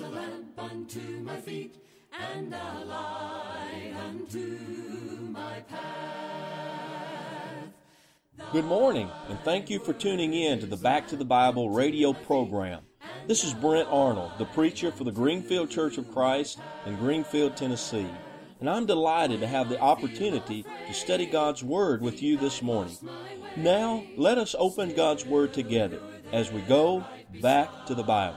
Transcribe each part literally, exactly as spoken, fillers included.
a lamp unto my feet, and a light unto my path. Good morning, and thank you for tuning in to the Back to the Bible radio program. This is Brent Arnold, the preacher for the Greenfield Church of Christ in Greenfield, Tennessee. And I'm delighted to have the opportunity to study God's Word with you this morning. Now, let us open God's Word together as we go back to the Bible.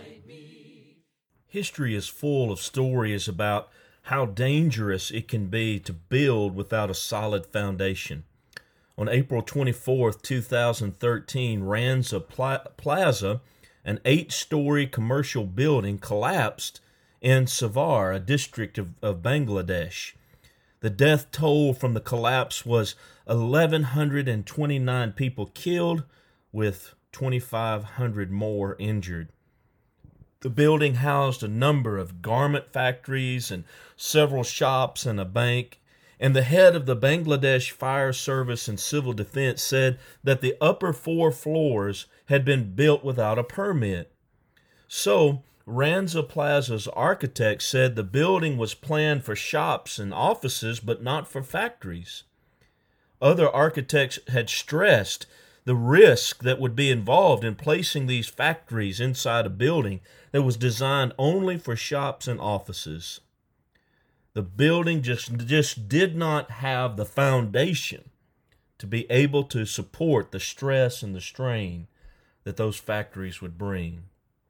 History is full of stories about how dangerous it can be to build without a solid foundation. On April twenty-fourth, two thousand thirteen, Ranza Plaza, an eight-story commercial building, collapsed in Savar, a district of, of Bangladesh. The death toll from the collapse was one thousand one hundred twenty-nine people killed, with two thousand five hundred more injured. The building housed a number of garment factories and several shops and a bank, and the head of the Bangladesh Fire Service and Civil Defense said that the upper four floors had been built without a permit. So, Ranza Plaza's architect said the building was planned for shops and offices, but not for factories. Other architects had stressed the risk that would be involved in placing these factories inside a building that was designed only for shops and offices. The building just, just did not have the foundation to be able to support the stress and the strain that those factories would bring.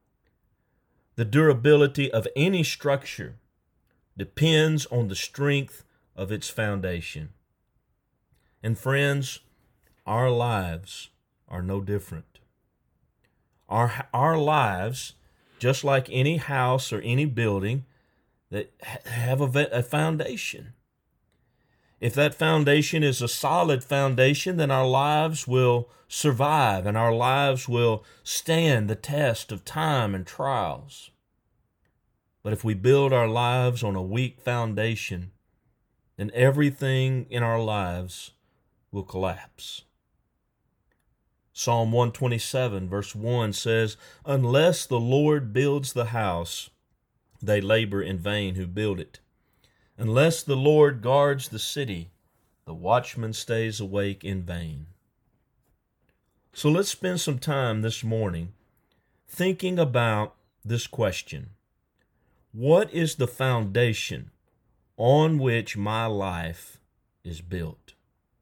The durability of any structure depends on the strength of its foundation. And friends, our lives are no different. Our, our lives, just like any house or any building, that have a, a foundation. If that foundation is a solid foundation, then our lives will survive and our lives will stand the test of time and trials. But if we build our lives on a weak foundation, then everything in our lives will collapse. Psalm one twenty-seven verse one says, "Unless the Lord builds the house, they labor in vain who build it. Unless the Lord guards the city, the watchman stays awake in vain." So let's spend some time this morning thinking about this question. What is the foundation on which my life is built?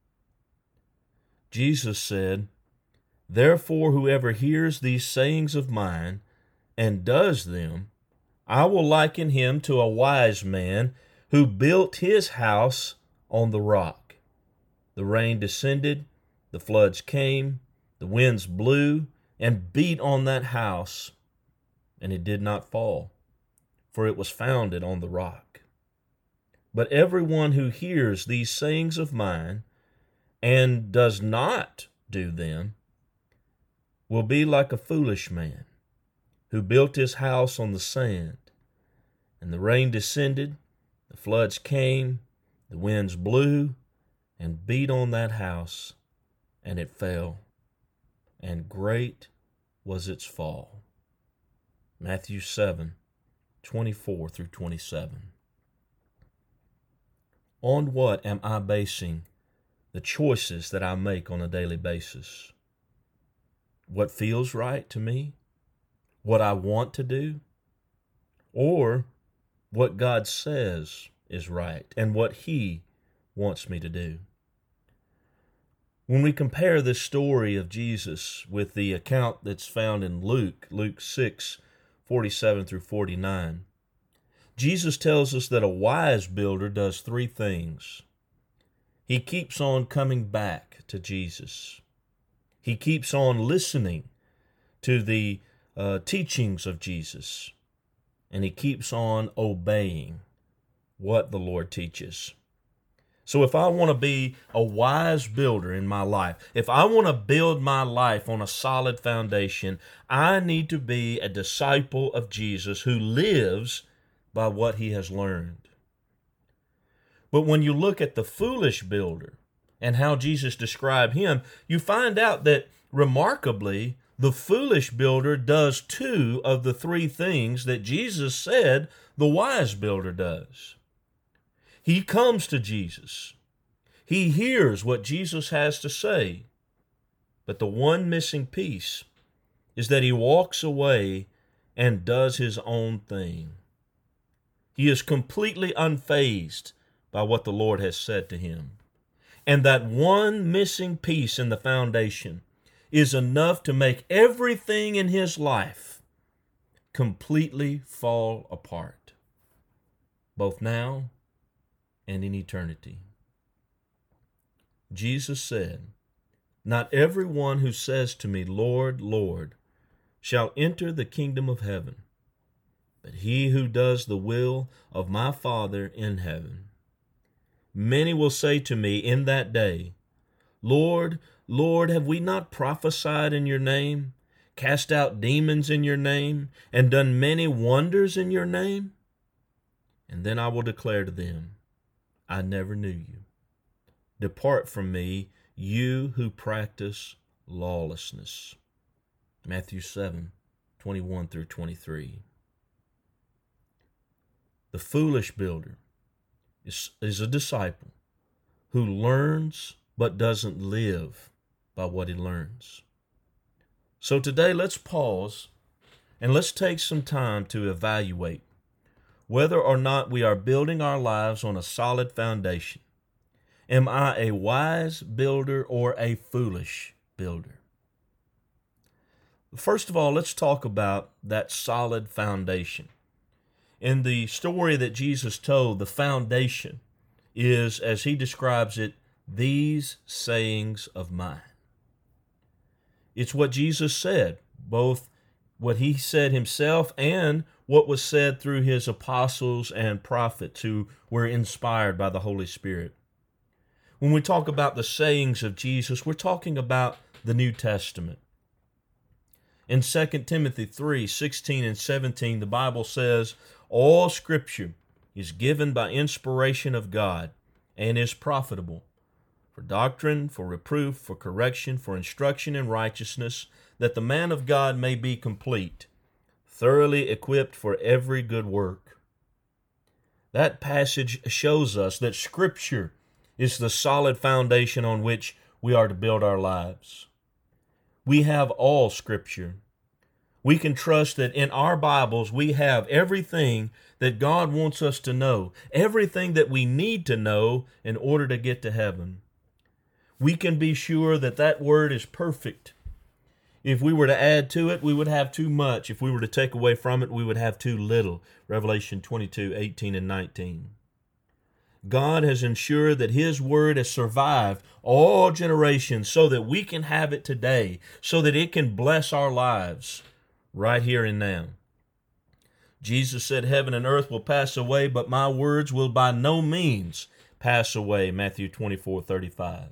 Jesus said, "Therefore whoever hears these sayings of mine and does them, I will liken him to a wise man who built his house on the rock. The rain descended, the floods came, the winds blew and beat on that house, and it did not fall, for it was founded on the rock. But everyone who hears these sayings of mine and does not do them will be like a foolish man who built his house on the sand. And the rain descended, the floods came, the winds blew and beat on that house, and it fell, and great was its fall." Matthew seven, twenty-four through twenty-seven. On what am I basing the choices that I make on a daily basis? What feels right to me? What I want to do? Or what God says is right and what He wants me to do? When we compare this story of Jesus with the account that's found in Luke, Luke six, forty-seven through forty-nine, Jesus tells us that a wise builder does three things. He keeps on coming back to Jesus. He keeps on listening to the uh, teachings of Jesus. And he keeps on obeying what the Lord teaches. So if I want to be a wise builder in my life, if I want to build my life on a solid foundation, I need to be a disciple of Jesus who lives by what he has learned. But when you look at the foolish builder and how Jesus described him, you find out that remarkably, The foolish builder does two of the three things that Jesus said the wise builder does. He comes to Jesus. He hears what Jesus has to say. But the one missing piece is that he walks away and does his own thing. He is completely unfazed by what the Lord has said to him. And that one missing piece in the foundation is enough to make everything in his life completely fall apart, both now and in eternity. Jesus said, "Not everyone who says to me, 'Lord, Lord,' shall enter the kingdom of heaven, but he who does the will of my Father in heaven. Many will say to me in that day, 'Lord, Lord, have we not prophesied in your name, cast out demons in your name, and done many wonders in your name?' And then I will declare to them, 'I never knew you. Depart from me, you who practice lawlessness.'" Matthew seven, twenty-one through twenty-three. The foolish builder is, is a disciple who learns but doesn't live by what he learns. So today let's pause and let's take some time to evaluate whether or not we are building our lives on a solid foundation. Am I a wise builder or a foolish builder? First of all, let's talk about that solid foundation. In the story that Jesus told, the foundation is, as he describes it, "these sayings of mine." It's what Jesus said, both what he said himself and what was said through his apostles and prophets who were inspired by the Holy Spirit. When we talk about the sayings of Jesus, we're talking about the New Testament. In Second Timothy three, sixteen and seventeen, the Bible says, "All Scripture is given by inspiration of God and is profitable for doctrine, for reproof, for correction, for instruction in righteousness, that the man of God may be complete, thoroughly equipped for every good work." That passage shows us that Scripture is the solid foundation on which we are to build our lives. We have all Scripture. We can trust that in our Bibles we have everything that God wants us to know, everything that we need to know in order to get to heaven. We can be sure that that Word is perfect. If we were to add to it, we would have too much. If we were to take away from it, we would have too little. Revelation twenty-two, eighteen and nineteen. God has ensured that His Word has survived all generations so that we can have it today, so that it can bless our lives right here and now. Jesus said, "Heaven and earth will pass away, but my words will by no means pass away." Matthew twenty-four, thirty-five.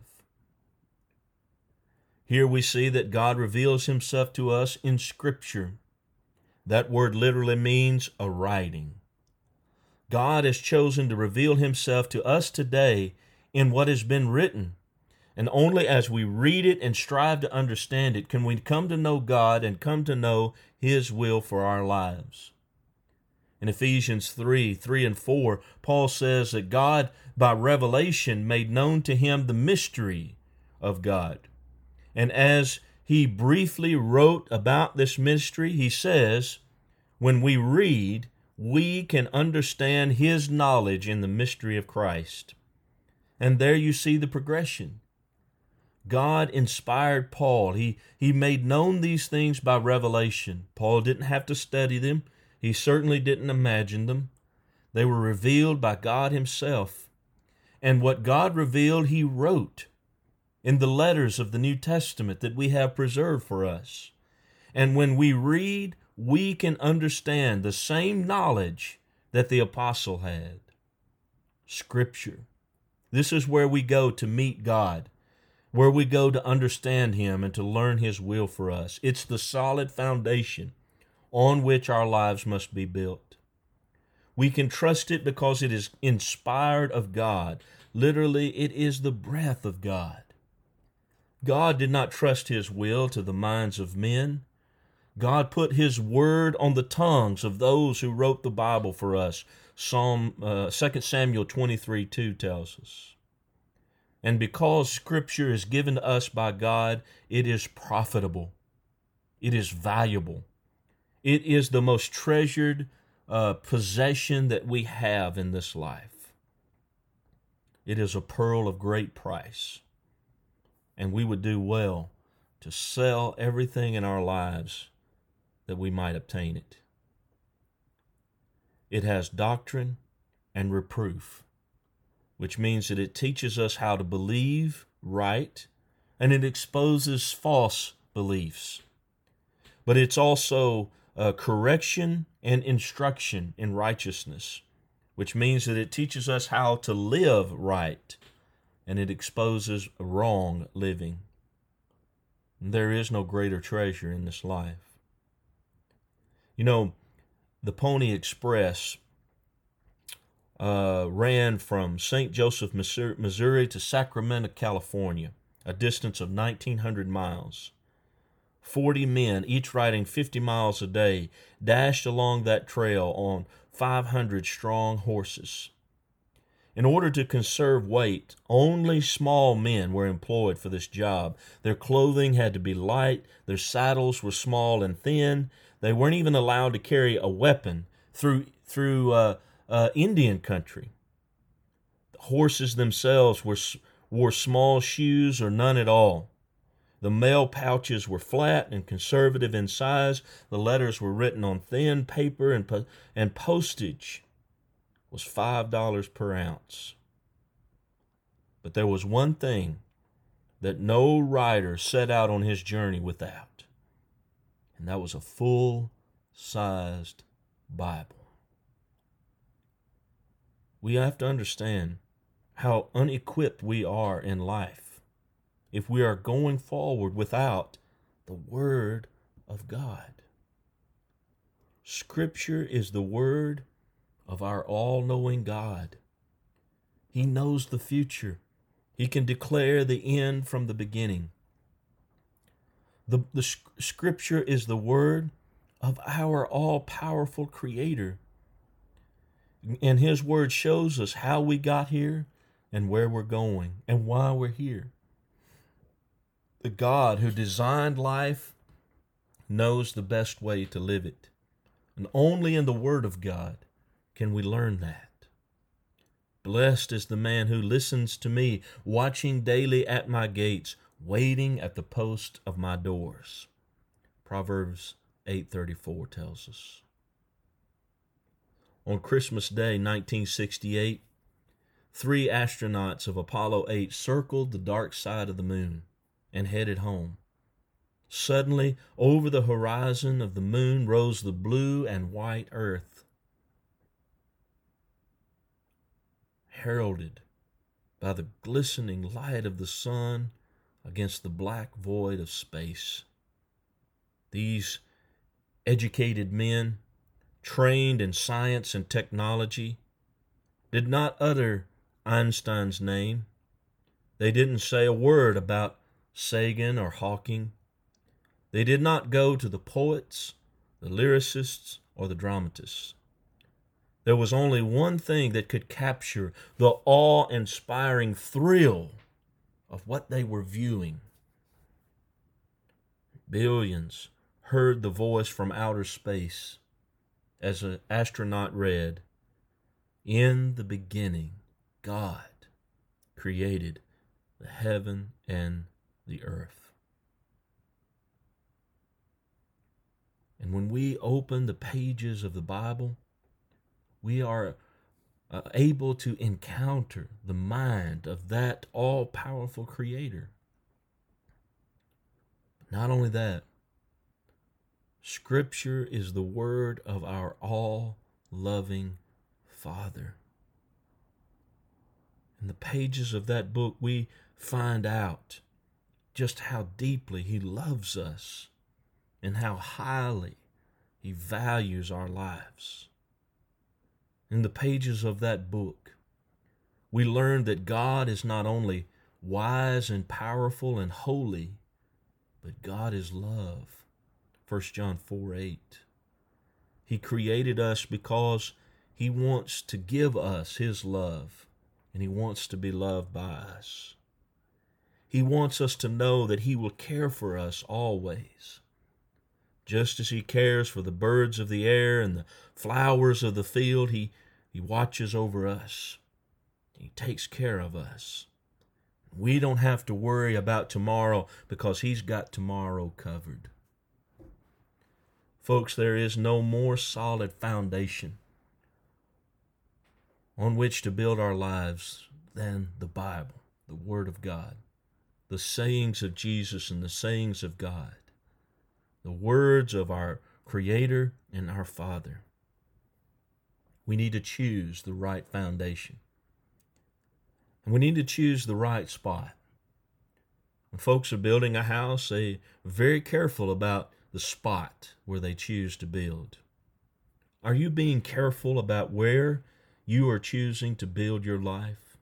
Here we see that God reveals Himself to us in Scripture. That word literally means a writing. God has chosen to reveal Himself to us today in what has been written. And only as we read it and strive to understand it can we come to know God and come to know His will for our lives. In Ephesians three, three and four, Paul says that God, by revelation, made known to him the mystery of God. And as he briefly wrote about this mystery, he says, when we read, we can understand His knowledge in the mystery of Christ. And there you see the progression. God inspired Paul. He, he made known these things by revelation. Paul didn't have to study them. He certainly didn't imagine them. They were revealed by God Himself. And what God revealed, He wrote in the letters of the New Testament that we have preserved for us. And when we read, we can understand the same knowledge that the apostle had. Scripture. This is where we go to meet God, where we go to understand Him and to learn His will for us. It's the solid foundation on which our lives must be built. We can trust it because it is inspired of God. Literally, it is the breath of God. God did not trust his will to the minds of men. God put his word on the tongues of those who wrote the Bible for us. Psalm uh, Second Samuel twenty-three two tells us. And because Scripture is given to us by God, it is profitable. It is valuable. It is the most treasured uh, possession that we have in this life. It is a pearl of great price. And we would do well to sell everything in our lives that we might obtain it. It has doctrine and reproof, which means that it teaches us how to believe right, and it exposes false beliefs. But it's also uh, correction and instruction in righteousness, which means that it teaches us how to live right, and it exposes wrong living. There is no greater treasure in this life. You know, the Pony Express uh, ran from Saint Joseph, Missouri to Sacramento, California, a distance of nineteen hundred miles. Forty men, each riding fifty miles a day, dashed along that trail on five hundred strong horses. In order to conserve weight, only small men were employed for this job. Their clothing had to be light, their saddles were small and thin. They weren't even allowed to carry a weapon through through uh, uh, Indian country. The horses themselves were wore small shoes or none at all. The mail pouches were flat and conservative in size. The letters were written on thin paper, and po- and postage was five dollars per ounce. But there was one thing that no rider set out on his journey without, and that was a full-sized Bible. We have to understand how unequipped we are in life if we are going forward without the Word of God. Scripture is the Word of our all-knowing God. He knows the future. He can declare the end from the beginning. The, the Scripture is the Word of our all-powerful Creator. And His Word shows us how we got here and where we're going and why we're here. The God who designed life knows the best way to live it. And only in the Word of God can we learn that. Blessed is the man who listens to me, watching daily at my gates, waiting at the post of my doors. Proverbs eight thirty-four tells us. On Christmas Day, nineteen sixty-eight, three astronauts of Apollo eight circled the dark side of the moon and headed home. Suddenly, over the horizon of the moon rose the blue and white earth, heralded by the glistening light of the sun against the black void of space. These educated men, trained in science and technology, did not utter Einstein's name. They didn't say a word about Sagan or Hawking. They did not go to the poets, the lyricists, or the dramatists. There was only one thing that could capture the awe-inspiring thrill of what they were viewing. Billions heard the voice from outer space as an astronaut read, "In the beginning, God created the heaven and the earth." And when we open the pages of the Bible, we are uh, able to encounter the mind of that all-powerful Creator. But not only that, Scripture is the Word of our all-loving Father. In the pages of that book, we find out just how deeply He loves us and how highly He values our lives. In the pages of that book, we learn that God is not only wise and powerful and holy, but God is love. First John four eight. He created us because He wants to give us His love, and He wants to be loved by us. He wants us to know that He will care for us always. Just as He cares for the birds of the air and the flowers of the field, He, he watches over us. He takes care of us. We don't have to worry about tomorrow because He's got tomorrow covered. Folks, there is no more solid foundation on which to build our lives than the Bible, the Word of God, the sayings of Jesus and the sayings of God, the words of our Creator and our Father. We need to choose the right foundation. And we need to choose the right spot. When folks are building a house, they are very careful about the spot where they choose to build. Are you being careful about where you are choosing to build your life?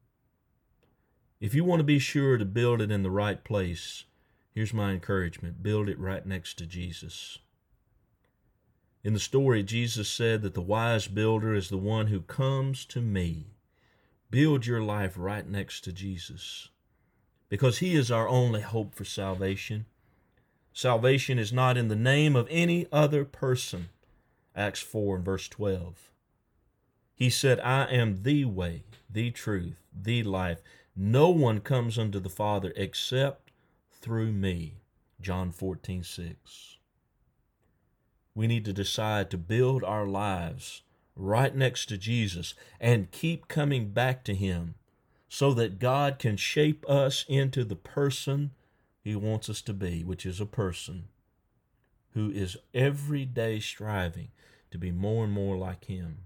If you want to be sure to build it in the right place, here's my encouragement. Build it right next to Jesus. In the story, Jesus said that the wise builder is the one who comes to me. Build your life right next to Jesus, because He is our only hope for salvation. Salvation is not in the name of any other person. Acts four and verse twelve. He said, I am the way, the truth, the life. No one comes unto the Father except through me. John fourteen six. We need to decide to build our lives right next to Jesus and keep coming back to Him so that God can shape us into the person He wants us to be, which is a person who is every day striving to be more and more like Him.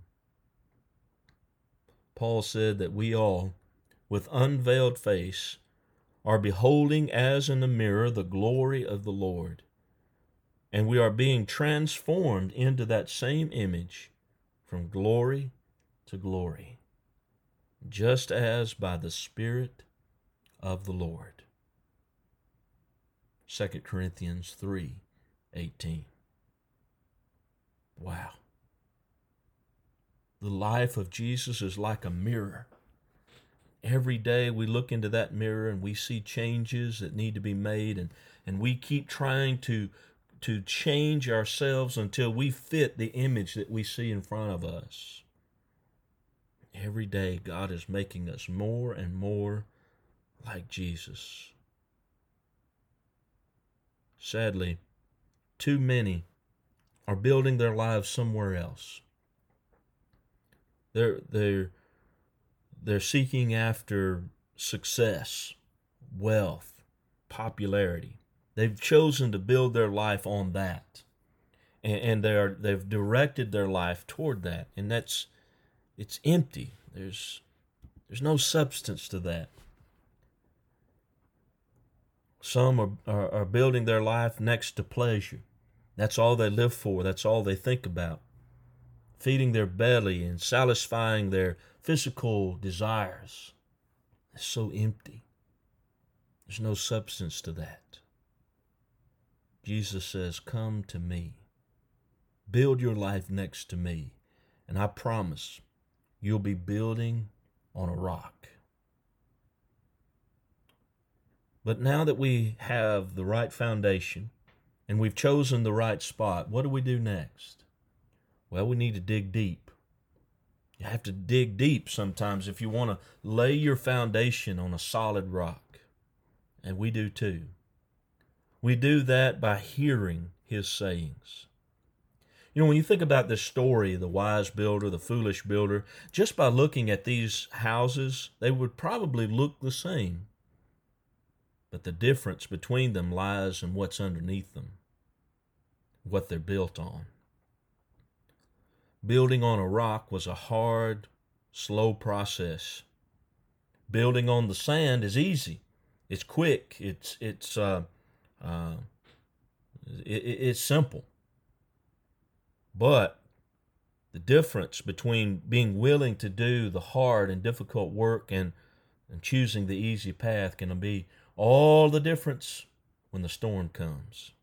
Paul said that we all, with unveiled face, are beholding as in a mirror the glory of the Lord, and we are being transformed into that same image from glory to glory, just as by the Spirit of the Lord. Second Corinthians three eighteen. Wow. The life of Jesus is like a mirror. Every day we look into that mirror and we see changes that need to be made, and, and we keep trying to to change ourselves until we fit the image that we see in front of us. Every day, God is making us more and more like Jesus. Sadly, too many are building their lives somewhere else. They're, they're, they're seeking after success, wealth, popularity. They've chosen to build their life on that, and, and they're they've directed their life toward that, and that's it's empty. There's there's no substance to that. Some are, are are building their life next to pleasure. That's all they live for. That's all they think about. Feeding their belly and satisfying their physical desires. It's so empty. There's no substance to that. Jesus says, come to me. Build your life next to me, and I promise you'll be building on a rock. But now that we have the right foundation and we've chosen the right spot, what do we do next? Well, we need to dig deep. You have to dig deep sometimes if you want to lay your foundation on a solid rock. And we do too. We do that by hearing His sayings. You know, when you think about this story, the wise builder, the foolish builder, just by looking at these houses, they would probably look the same. But the difference between them lies in what's underneath them, what they're built on. Building on a rock was a hard, slow process. Building on the sand is easy. It's quick. It's it's uh, uh, it, it's simple. But the difference between being willing to do the hard and difficult work and And choosing the easy path can be all the difference when the storm comes.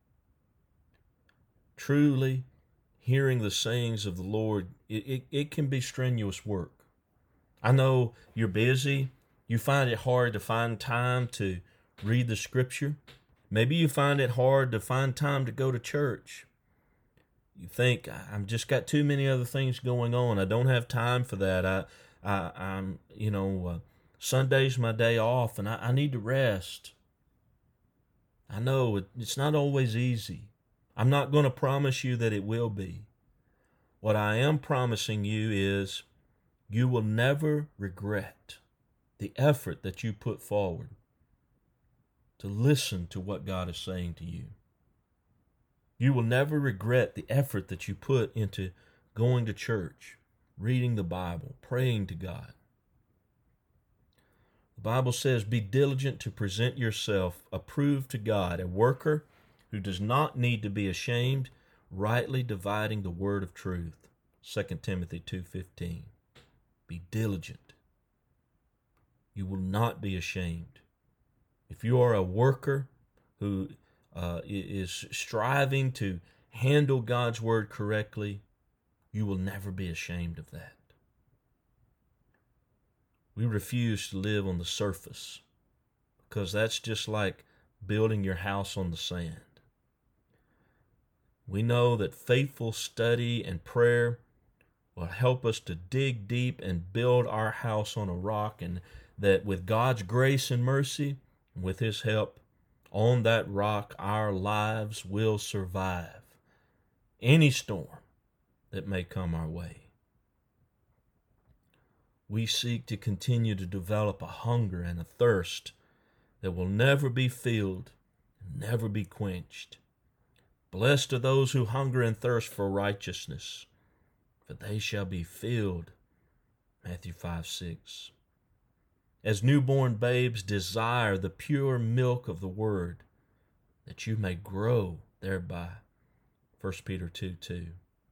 Truly, hearing the sayings of the Lord, it, it, it can be strenuous work. I know you're busy. You find it hard to find time to read the Scripture. Maybe you find it hard to find time to go to church. You think, I've just got too many other things going on. I don't have time for that. I, I, I'm, you know, uh, Sunday's my day off, and I, I need to rest. I know it, it's not always easy. I'm not going to promise you that it will be. What I am promising you is you will never regret the effort that you put forward to listen to what God is saying to you. You will never regret the effort that you put into going to church, reading the Bible, praying to God. The Bible says, be diligent to present yourself approved to God, a worker who does not need to be ashamed, rightly dividing the word of truth. Second Timothy two fifteen. Be diligent. You will not be ashamed. If you are a worker who uh, is striving to handle God's word correctly, you will never be ashamed of that. We refuse to live on the surface because that's just like building your house on the sand. We know that faithful study and prayer will help us to dig deep and build our house on a rock, and that with God's grace and mercy, and with His help, on that rock our lives will survive any storm that may come our way. We seek to continue to develop a hunger and a thirst that will never be filled and never be quenched. Blessed are those who hunger and thirst for righteousness, for they shall be filled. Matthew five six. As newborn babes desire the pure milk of the word, that you may grow thereby. First Peter two two.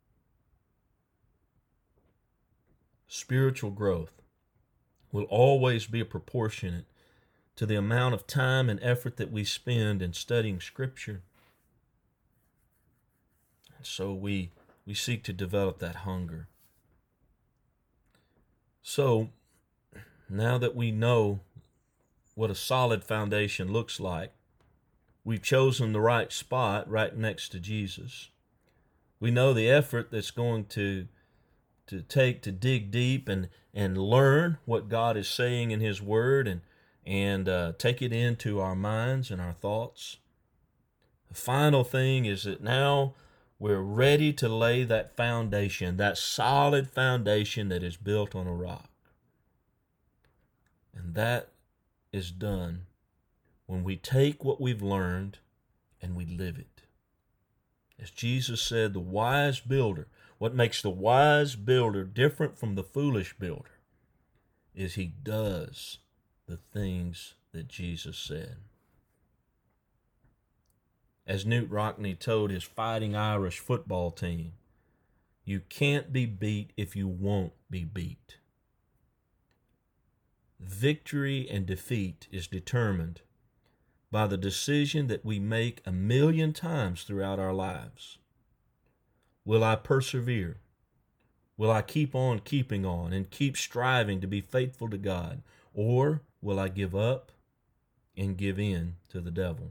Spiritual growth will always be proportionate to the amount of time and effort that we spend in studying Scripture. And so we, we seek to develop that hunger. So, now that we know what a solid foundation looks like, we've chosen the right spot right next to Jesus. We know the effort that's going to to take to dig deep and, and learn what God is saying in His Word and, and uh, take it into our minds and our thoughts. The final thing is that now we're ready to lay that foundation, that solid foundation that is built on a rock. And that is done when we take what we've learned and we live it. As Jesus said, the wise builder, what makes the wise builder different from the foolish builder is he does the things that Jesus said. As Knute Rockne told his Fighting Irish football team, you can't be beat if you won't be beat. Victory and defeat is determined by the decision that we make a million times throughout our lives. Will I persevere? Will I keep on keeping on and keep striving to be faithful to God? Or will I give up and give in to the devil?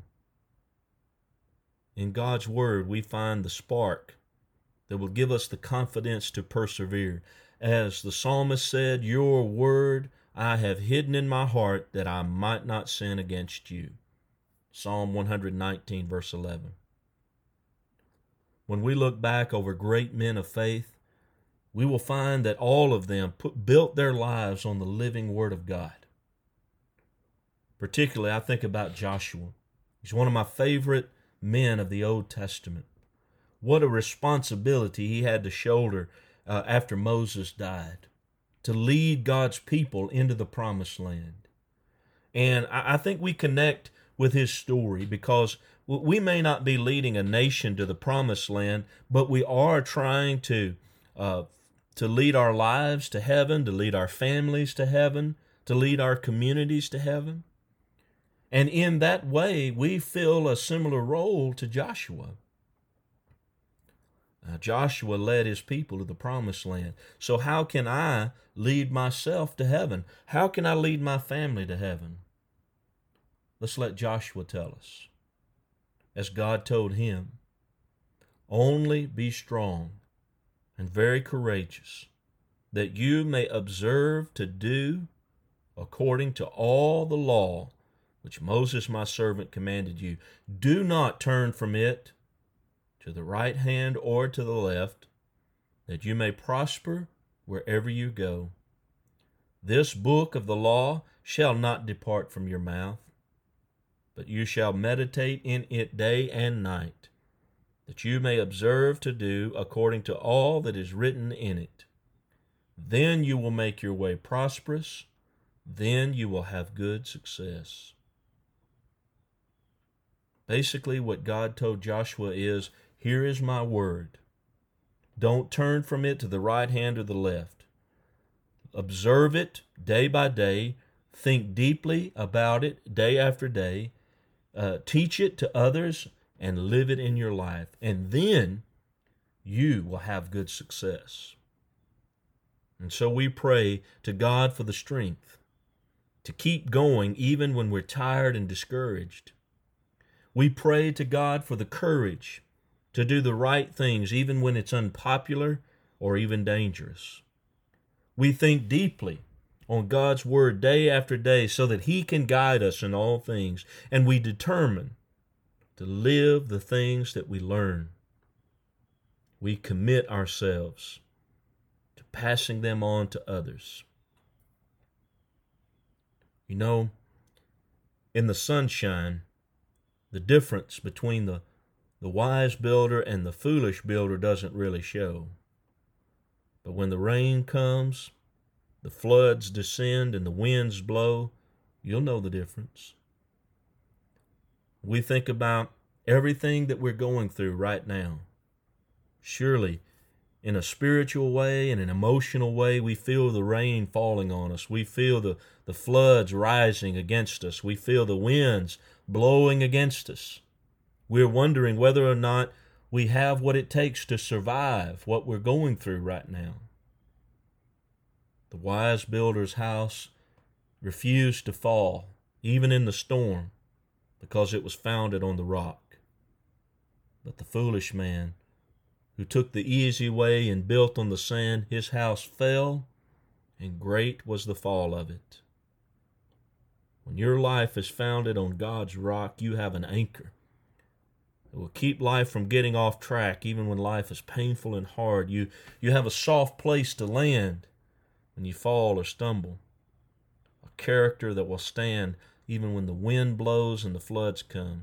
In God's Word, we find the spark that will give us the confidence to persevere. As the psalmist said, your word I have hidden in my heart that I might not sin against you. Psalm one nineteen, verse eleven. When we look back over great men of faith, we will find that all of them put, built their lives on the living Word of God. Particularly, I think about Joshua. He's one of my favorite men of the Old Testament. What a responsibility he had to shoulder uh, after Moses died, to lead God's people into the promised land. And I, I think we connect with his story because we may not be leading a nation to the promised land, but we are trying to uh, to lead our lives to heaven, to lead our families to heaven, to lead our communities to heaven. And in that way, we fill a similar role to Joshua. Uh, Joshua led his people to the promised land. So how can I lead myself to heaven? How can I lead my family to heaven? Let's let Joshua tell us. As God told him, only be strong and very courageous, that you may observe to do according to all the law which Moses my servant commanded you. Do not turn from it to the right hand or to the left, that you may prosper wherever you go. This book of the law shall not depart from your mouth, but you shall meditate in it day and night, that you may observe to do according to all that is written in it. Then you will make your way prosperous, then you will have good success. Basically, what God told Joshua is, here is my word. Don't turn from it to the right hand or the left. Observe it day by day. Think deeply about it day after day. Uh, teach it to others and live it in your life. And then you will have good success. And so we pray to God for the strength to keep going even when we're tired and discouraged. We pray to God for the courage to do the right things even when it's unpopular or even dangerous. We think deeply on God's word day after day so that He can guide us in all things, and we determine to live the things that we learn. We commit ourselves to passing them on to others. You know, in the sunshine, the difference between the, the wise builder and the foolish builder doesn't really show. But when the rain comes, the floods descend, and the winds blow, you'll know the difference. We think about everything that we're going through right now. Surely, in a spiritual way and an emotional way, we feel the rain falling on us. We feel the, the floods rising against us. We feel the winds blowing against us. We're wondering whether or not we have what it takes to survive what we're going through right now. The wise builder's house refused to fall, even in the storm, because it was founded on the rock. But the foolish man, who took the easy way and built on the sand, his house fell, and great was the fall of it. When your life is founded on God's rock, you have an anchor. It will keep life from getting off track, even when life is painful and hard. You, you have a soft place to land when you fall or stumble. A character that will stand even when the wind blows and the floods come.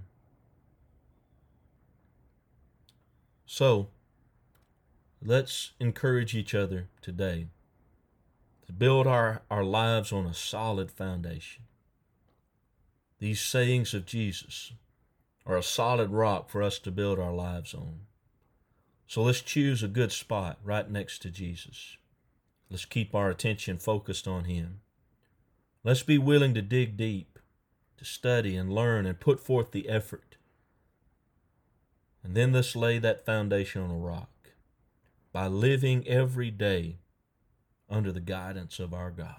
So, let's encourage each other today to build our, our lives on a solid foundation. These sayings of Jesus are a solid rock for us to build our lives on. So let's choose a good spot right next to Jesus. Let's keep our attention focused on Him. Let's be willing to dig deep, to study and learn and put forth the effort. And then let's lay that foundation on a rock by living every day under the guidance of our God.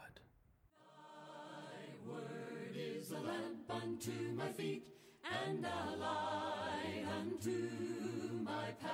Thy word is a lamp unto my feet and a light unto my path.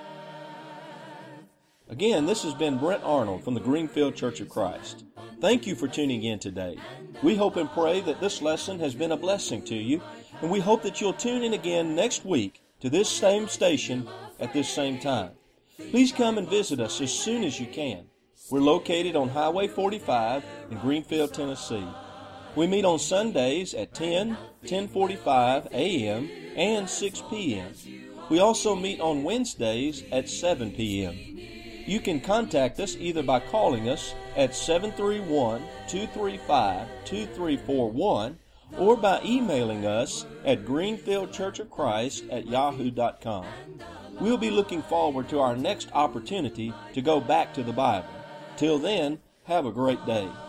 Again, this has been Brent Arnold from the Greenfield Church of Christ. Thank you for tuning in today. We hope and pray that this lesson has been a blessing to you, and we hope that you'll tune in again next week to this same station at this same time. Please come and visit us as soon as you can. We're located on Highway forty-five in Greenfield, Tennessee. We meet on Sundays at ten, ten forty-five a.m. and six p.m. We also meet on Wednesdays at seven p.m. You can contact us either by calling us at seven three one, two three five, two three four one or by emailing us at greenfield church of christ at yahoo dot com. We'll be looking forward to our next opportunity to go back to the Bible. Till then, have a great day.